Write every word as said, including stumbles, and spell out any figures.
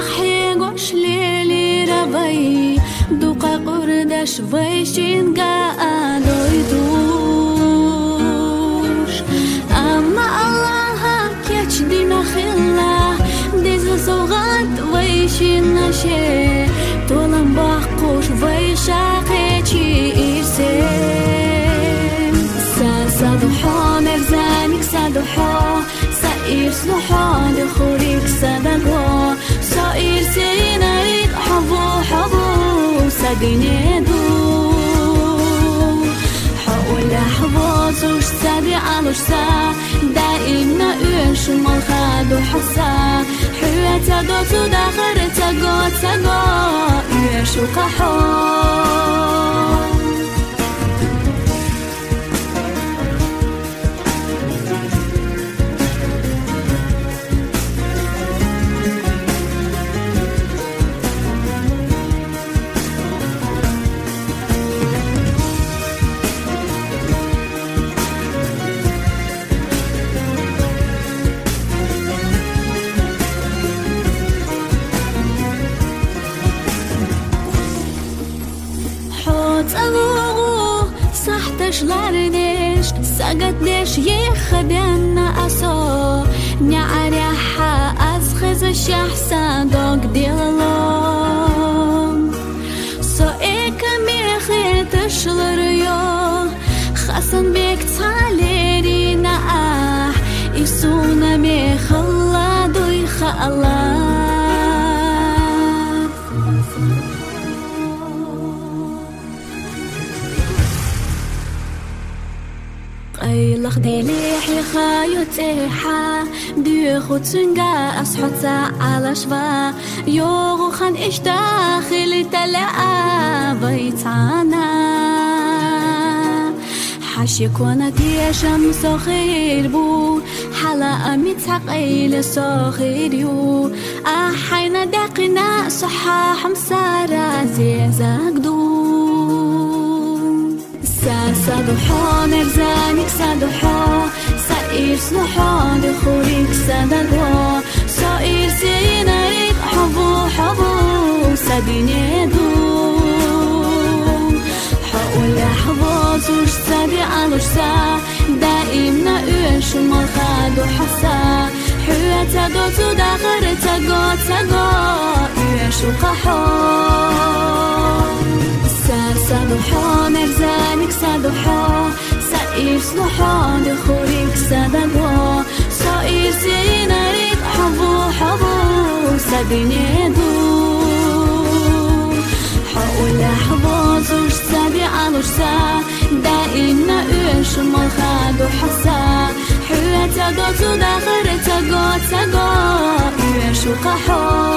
خيق وشليلي ربي دوقا قردش ويشين قادو يدوش أما الله كيش دينا خلا ديز صغات ويشين نشي طولن باقوش ويشاقيتي إرسين سادوحو نرزانك سادوحو سائر سلوحو دخوريك سادقو سائر سيناريك حبو حبو سادينيدو حول حبوزوش سادي علوش سا دائما ايش مالخادو حسا حويتا دوتو داخر تاقو تاقو ايش وقحو أغوغو صحتش لاردش ساقتش يخدنا أسو نعريحا أزخز الشحسا دوك ديالهم سو إيكا ميخي تشلريو خاصن بيك تاليري ناح إسونا ميخلا دويخ الله قيلخ ديليح يخايوتيحا ديخو تنقا أصحوتا على شفا يوغو خان إش داخل تلاقا بيتانا حاشيكونا ديشم سوخير بو حلا متحقيل سوخير يو أحينا داقنا صحاح مسارا زيزاك دو سادوحو نرزانك سادوحو سائر سلوحو دخوريك سادقو سائر سيناريك حبو حبو سادينيدو حول حبوزوش سادي علوش سا دائما ايش مالخادو حسا حويتا دوتو داخر تاقو تاقو ايش وقحو سادوحو نرزانك سادوحو سائر سلوحو دخوريك سادقو سائر سيناريك حبو حبو سادينيدو حول حبوزوش سادي علوش سا دائما ايش مالخادو حسا حويتا دوتو داخر تاقو تاقو ايش وقحو